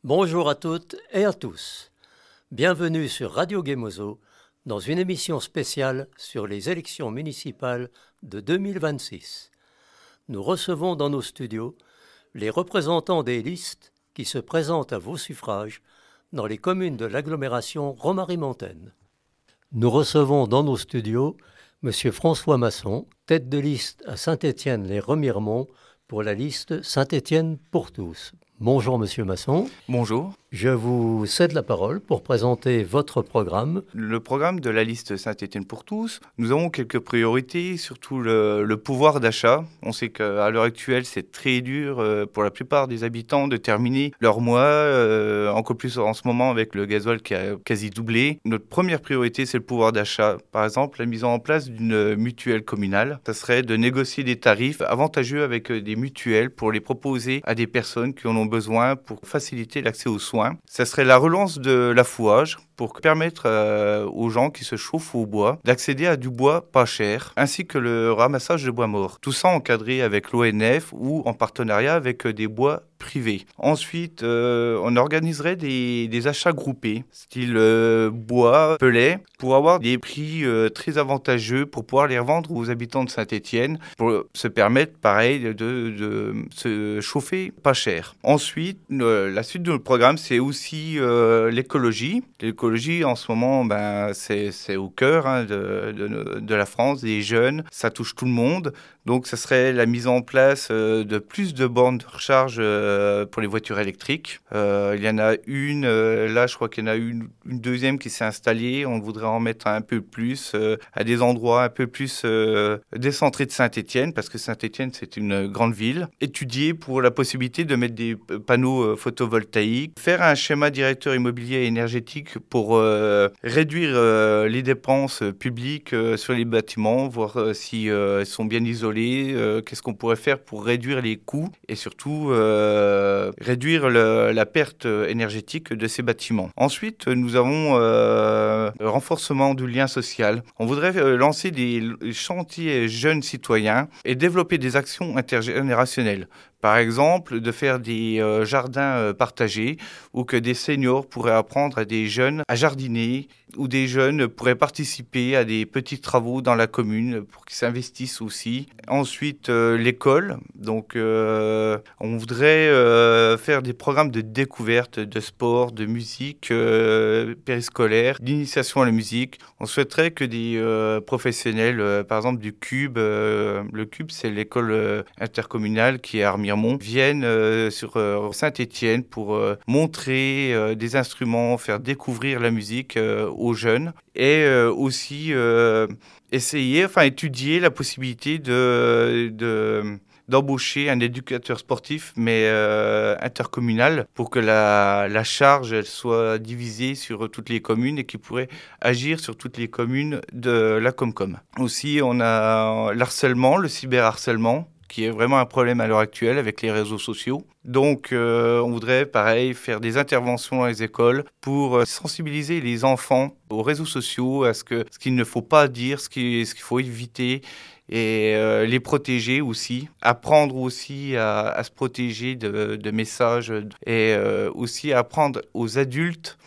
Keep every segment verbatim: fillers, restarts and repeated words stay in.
Bonjour à toutes et à tous. Bienvenue sur Radio Gemozo dans une émission spéciale sur les élections municipales de deux mille vingt-six. Nous recevons dans nos studios les représentants des listes qui se présentent à vos suffrages dans les communes de l'agglomération Romary-Montaine. Nous recevons dans nos studios M. François Masson, tête de liste à Saint-Étienne-les-Remiremont pour la liste Saint-Étienne pour tous. Bonjour Monsieur Masson. Bonjour. Je vous cède la parole pour présenter votre programme. Le programme de la liste Saint-Étienne pour tous, nous avons quelques priorités, surtout le, le pouvoir d'achat. On sait qu'à l'heure actuelle, c'est très dur euh, pour la plupart des habitants de terminer leur mois, euh, encore plus en ce moment avec le gasoil qui a quasi doublé. Notre première priorité, c'est le pouvoir d'achat. Par exemple, la mise en place d'une mutuelle communale. Ça serait de négocier des tarifs avantageux avec des mutuelles pour les proposer à des personnes qui en ont besoin pour faciliter l'accès aux soins. Ça serait la relance de l'affouage pour permettre euh, aux gens qui se chauffent au bois d'accéder à du bois pas cher, ainsi que le ramassage de bois mort. Tout ça encadré avec l'O N F ou en partenariat avec des bois privés. Ensuite, euh, on organiserait des, des achats groupés, style euh, bois, pellet, pour avoir des prix euh, très avantageux pour pouvoir les revendre aux habitants de Saint-Étienne, pour se permettre, pareil, de, de se chauffer pas cher. Ensuite, euh, la suite de notre programme, c'est aussi euh, l'écologie. L'écologie, en ce moment, ben, c'est, c'est au cœur hein, de, de, de la France, des jeunes. Ça touche tout le monde. Donc, ça serait la mise en place euh, de plus de bornes de recharge euh, pour les voitures électriques. Euh, il y en a une, euh, là, je crois qu'il y en a une, une deuxième qui s'est installée. On voudrait en mettre un peu plus euh, à des endroits un peu plus euh, décentrés de Saint-Étienne, parce que Saint-Étienne, c'est une grande ville. Étudier pour la possibilité de mettre des panneaux euh, photovoltaïques. Faire un schéma directeur immobilier et énergétique pour euh, réduire euh, les dépenses publiques euh, sur les bâtiments, voir euh, si euh, ils sont bien isolés. Euh, qu'est-ce qu'on pourrait faire pour réduire les coûts et surtout euh, réduire le, la perte énergétique de ces bâtiments. Ensuite, nous avons euh, le renforcement du lien social. On voudrait euh, lancer des chantiers jeunes citoyens et développer des actions intergénérationnelles. Par exemple, de faire des euh, jardins euh, partagés ou que des seniors pourraient apprendre à des jeunes à jardiner ou des jeunes pourraient participer à des petits travaux dans la commune pour qu'ils s'investissent aussi. Ensuite, euh, l'école. Donc, euh, on voudrait euh, faire des programmes de découverte, de sport, de musique euh, périscolaire, d'initiation à la musique. On souhaiterait que des euh, professionnels, euh, par exemple du Cube, euh, le Cube, c'est l'école euh, intercommunale qui est à Remiremont, viennent euh, sur euh, Saint-Étienne pour euh, montrer euh, des instruments, faire découvrir la musique euh, aux jeunes et euh, aussi euh, essayer, enfin étudier la possibilité de, de d'embaucher un éducateur sportif, mais euh, intercommunal, pour que la, la charge elle soit divisée sur toutes les communes et qui pourrait agir sur toutes les communes de la Comcom. Aussi, on a l'harcèlement, le cyberharcèlement, qui est vraiment un problème à l'heure actuelle avec les réseaux sociaux. Donc, euh, on voudrait, pareil, faire des interventions dans les écoles pour euh, sensibiliser les enfants aux réseaux sociaux, à ce, que, ce qu'il ne faut pas dire, ce qu'il, ce qu'il faut éviter, et euh, les protéger aussi. Apprendre aussi à, à se protéger de, de messages et euh, aussi apprendre aux adultes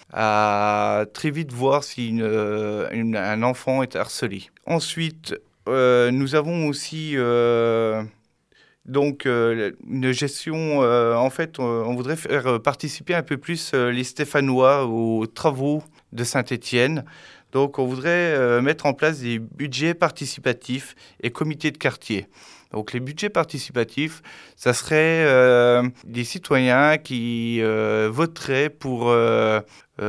à très vite voir si une, une, un enfant est harcelé. Ensuite, euh, nous avons aussi... Euh, Donc, euh, une gestion, euh, en fait, on, on voudrait faire participer un peu plus euh, les Stéphanois aux travaux de Saint-Étienne. Donc, on voudrait euh, mettre en place des budgets participatifs et comités de quartier. Donc, les budgets participatifs, ça serait euh, des citoyens qui euh, voteraient pour euh,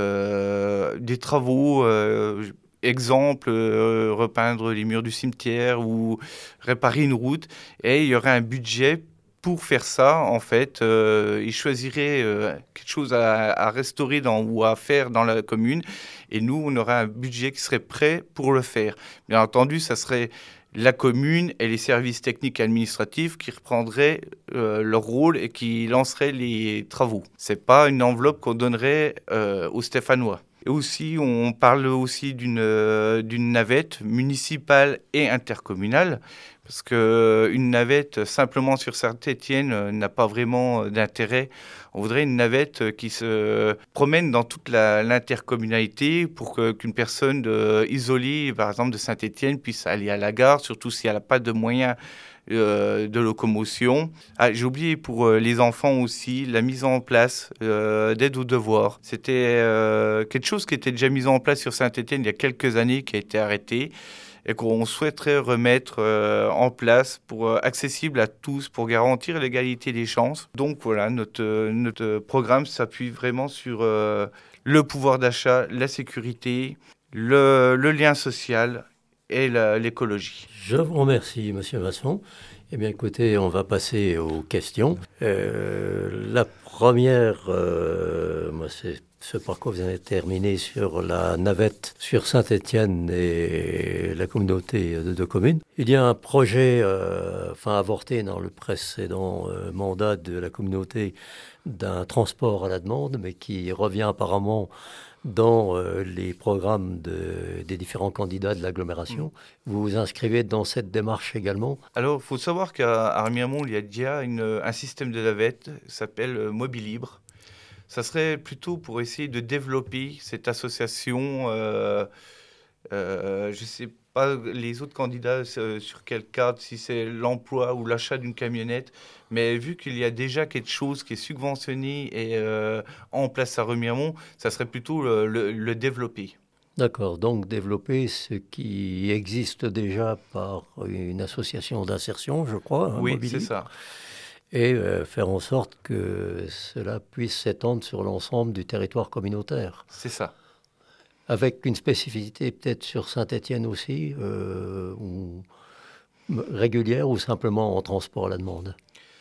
euh, des travaux. Euh, Exemple, euh, repeindre les murs du cimetière ou réparer une route. Et il y aurait un budget pour faire ça. En fait, euh, ils choisiraient euh, quelque chose à, à restaurer dans, ou à faire dans la commune. Et nous, on aurait un budget qui serait prêt pour le faire. Bien entendu, ça serait la commune et les services techniques et administratifs qui reprendraient euh, leur rôle et qui lanceraient les travaux. Ce n'est pas une enveloppe qu'on donnerait euh, aux Stéphanois. Et aussi, on parle aussi d'une euh, d'une navette municipale et intercommunale, parce qu'une navette simplement sur Saint-Étienne euh, n'a pas vraiment euh, d'intérêt. On voudrait une navette euh, qui se promène dans toute la- l'intercommunalité pour que- qu'une personne euh, isolée, par exemple de Saint-Étienne, puisse aller à la gare, surtout si elle n'a pas de moyens euh, de locomotion. Ah, j'ai oublié pour euh, les enfants aussi, la mise en place euh, d'aide aux devoirs. C'était euh, quelque chose qui était déjà mis en place sur Saint-Étienne il y a quelques années, qui a été arrêté et qu'on souhaiterait remettre euh, en place pour euh, accessible à tous, pour garantir l'égalité des chances. Donc voilà, notre, euh, notre programme s'appuie vraiment sur euh, le pouvoir d'achat, la sécurité, le, le lien social et la- l'écologie. Je vous remercie, Monsieur Masson. Eh bien, écoutez, on va passer aux questions. Euh, la première, euh, moi, c'est ce parcours que vous avez terminé sur la navette sur Saint-Étienne et la communauté de deux communes. Il y a un projet, euh, enfin avorté dans le précédent euh, mandat de la communauté d'un transport à la demande, mais qui revient apparemment dans euh, les programmes de- des différents candidats de l'agglomération. Vous vous inscrivez dans cette démarche également? Alors, il faut savoir qu'à Armiamont, il y a déjà une- un système de navette qui s'appelle euh, Mobilibre. Ça serait plutôt pour essayer de développer cette association. Euh, euh, je ne sais pas les autres candidats euh, sur quel cadre, si c'est l'emploi ou l'achat d'une camionnette, mais vu qu'il y a déjà quelque chose qui est subventionné et euh, en place à Remiremont, ça serait plutôt le, le- le développer. D'accord, donc développer ce qui existe déjà par une association d'insertion, je crois, hein, Oui, c'est Mobilibre, ça, et euh, faire en sorte que cela puisse s'étendre sur l'ensemble du territoire communautaire, c'est ça. avec une spécificité peut-être sur Saint-Étienne aussi, euh, ou régulière ou simplement en transport à la demande.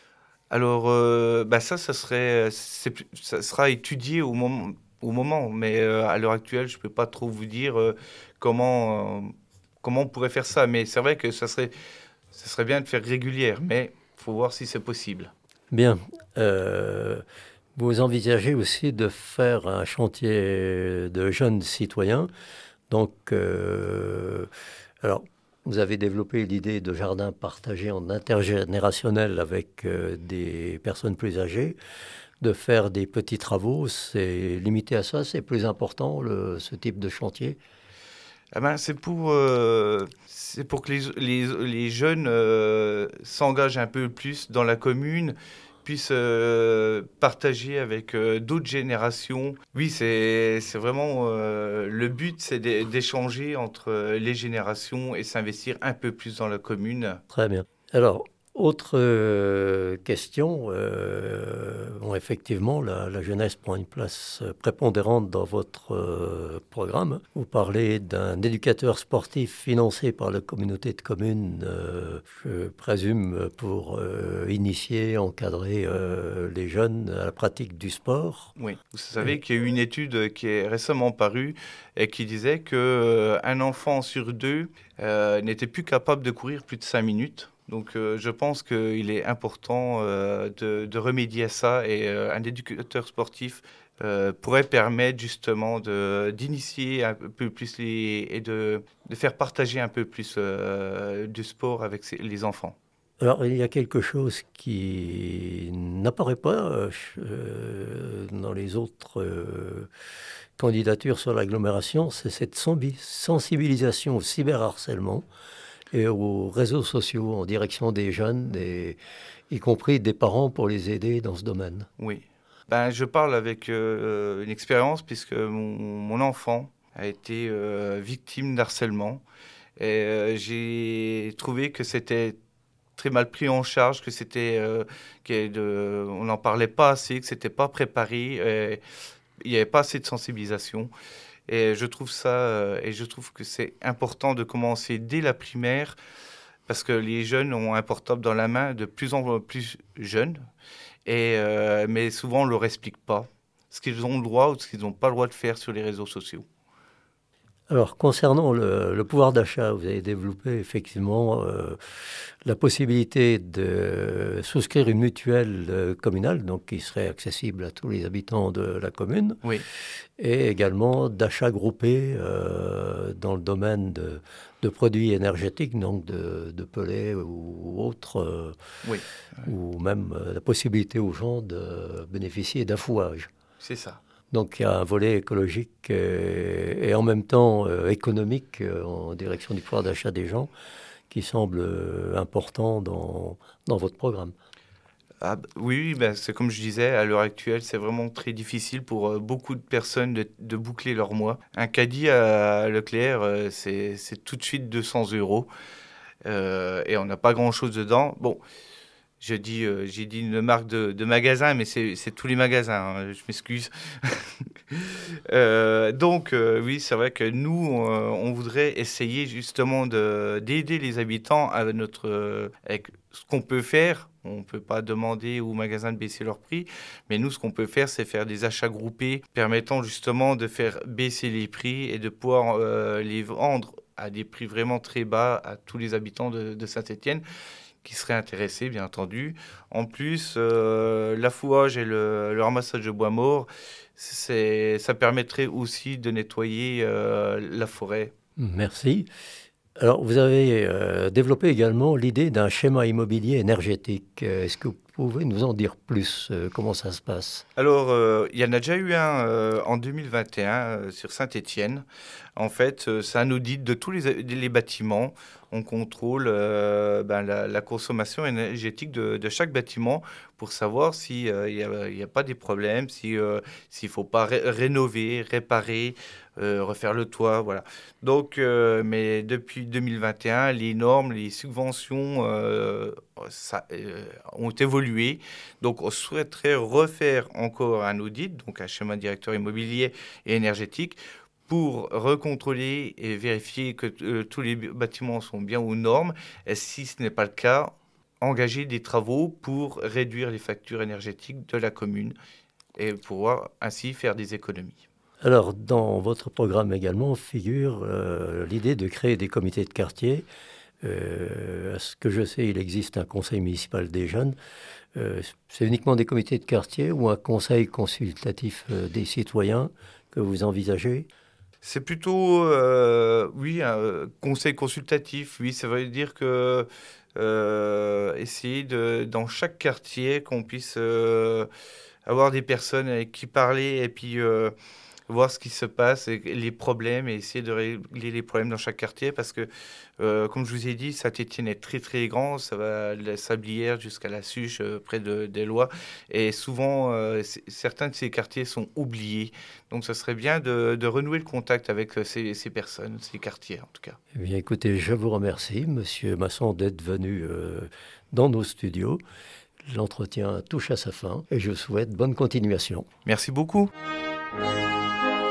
Alors, euh, bah ça, ça serait, c'est plus- ça sera étudié au moment, au moment, mais euh, à l'heure actuelle, je ne peux pas trop vous dire euh, comment, euh, comment on pourrait faire ça. Mais c'est vrai que ça serait, ça serait bien de faire régulière, mais il faut voir si c'est possible. Bien. Euh, vous envisagez aussi de faire un chantier de jeunes citoyens. Donc, euh, alors, vous avez développé l'idée de jardin partagé en intergénérationnel avec euh, des personnes plus âgées, de faire des petits travaux. C'est limité à ça, c'est plus important, le- ce type de chantier. Ah ben, c'est pour, euh, c'est pour que les, les, les jeunes euh, s'engagent un peu plus dans la commune, puissent euh, partager avec euh, d'autres générations. Oui, c'est, c'est vraiment euh, le but, c'est d'é- d'échanger entre euh, les générations et s'investir un peu plus dans la commune. Très bien. Alors, autre euh, question. euh, bon, effectivement, la, la jeunesse prend une place euh, prépondérante dans votre euh, programme. Vous parlez d'un éducateur sportif financé par la communauté de communes, euh, je présume, pour euh, initier, encadrer euh, les jeunes à la pratique du sport. Oui, vous Et- savez qu'il y a eu une étude qui est récemment parue et qui disait que euh, un enfant sur deux euh, n'était plus capable de courir plus de cinq minutes. Donc euh, je pense qu'il est important euh, de, de remédier à ça et euh, un éducateur sportif euh, pourrait permettre justement de, d'initier un peu plus les, et de, de faire partager un peu plus euh, du sport avec ses- les enfants. Alors, il y a quelque chose qui n'apparaît pas euh, ch- euh, dans les autres euh, candidatures sur l'agglomération, c'est cette senbi- sensibilisation au cyberharcèlement et aux réseaux sociaux en direction des jeunes, et, y compris des parents pour les aider dans ce domaine. Oui. Ben, je parle avec euh, une expérience puisque mon, mon enfant a été euh, victime d'harcèlement et euh, j'ai trouvé que c'était très mal pris en charge, que c'était euh, que de- on n'en parlait pas assez, que c'était pas préparé, et il n'y avait pas assez de sensibilisation. Et je trouve ça euh, et je trouve que c'est important de commencer dès la primaire parce que les jeunes ont un portable dans la main de plus en plus jeunes. Et, euh, mais souvent, on ne leur explique pas ce qu'ils ont le droit ou ce qu'ils n'ont pas le droit de faire sur les réseaux sociaux. Alors, concernant le, le pouvoir d'achat, vous avez développé effectivement euh, la possibilité de souscrire une mutuelle euh, communale, donc qui serait accessible à tous les habitants de la commune, Oui, et également d'achat groupé euh, dans le domaine de, de produits énergétiques, donc de, de pellets ou autres, euh, oui, ou même euh, la possibilité aux gens de bénéficier d'affouage. c'est ça. Donc il y a un volet écologique et, et en même temps euh, économique euh, en direction du pouvoir d'achat des gens qui semble euh, important dans, dans votre programme. Ah, b- oui, oui, ben, c'est comme je disais, à l'heure actuelle, c'est vraiment très difficile pour euh, beaucoup de personnes de, de boucler leur mois. Un caddie à Leclerc, euh, c'est, c'est tout de suite deux cents euros euh, et on n'a pas grand-chose dedans. Bon, je dis, euh, j'ai dit une marque de, de magasin, mais c'est, c'est tous les magasins, hein, je m'excuse. Euh, donc, euh, oui, c'est vrai que nous, euh, on voudrait essayer justement de, d'aider les habitants à notre, euh, avec ce qu'on peut faire. On ne peut pas demander aux magasins de baisser leur prix, mais nous, ce qu'on peut faire, c'est faire des achats groupés permettant justement de faire baisser les prix et de pouvoir euh, les vendre à des prix vraiment très bas à tous les habitants de, de Saint-Étienne qui seraient intéressés, bien entendu. En plus, euh, l'affouage et le, le ramassage de bois mort, c'est, ça permettrait aussi de nettoyer euh, la forêt. Merci. Alors vous avez euh, développé également l'idée d'un schéma immobilier énergétique. Euh, Est-ce que vous pouvez nous en dire plus euh, comment ça se passe? Alors, euh, il y en a déjà eu un euh, en deux mille vingt et un euh, sur Saint-Étienne. En fait, euh, c'est un audit de tous les, les bâtiments. On contrôle euh, ben, la, la consommation énergétique de, de chaque bâtiment pour savoir s'il n'y a, y a pas des problèmes, si, euh, s'il ne faut pas ré- rénover, réparer, euh, refaire le toit. Voilà. Donc, euh, mais depuis deux mille vingt et un, les normes, les subventions euh, ça, euh, ont évolué. Donc, on souhaiterait refaire encore un audit, donc un schéma directeur immobilier et énergétique, pour recontrôler et vérifier que euh, tous les bâtiments sont bien aux normes. Et si ce n'est pas le cas, engager des travaux pour réduire les factures énergétiques de la commune et pouvoir ainsi faire des économies. Alors dans votre programme également figure euh, l'idée de créer des comités de quartier. Euh, à ce que je sais, il existe un conseil municipal des jeunes. Euh, c'est uniquement des comités de quartier ou un conseil consultatif euh, des citoyens que vous envisagez? C'est plutôt, euh, oui, un euh, conseil consultatif. Oui, ça veut dire que euh, essayer de, dans chaque quartier, qu'on puisse euh, avoir des personnes avec qui parler et puis euh, voir ce qui se passe, et les problèmes, et essayer de régler les problèmes dans chaque quartier. Parce que, euh, comme je vous ai dit, Saint-Étienne est très très grand. Ça va de la Sablière jusqu'à la Suche, euh, près de, des Lois. Et souvent, euh, c- certains de ces quartiers sont oubliés. Donc, ça serait bien de, de renouer le contact avec euh, ces, ces personnes, ces quartiers en tout cas. Eh bien, écoutez, je vous remercie, Monsieur Masson, d'être venu euh, dans nos studios. L'entretien touche à sa fin et je vous souhaite bonne continuation. Merci beaucoup.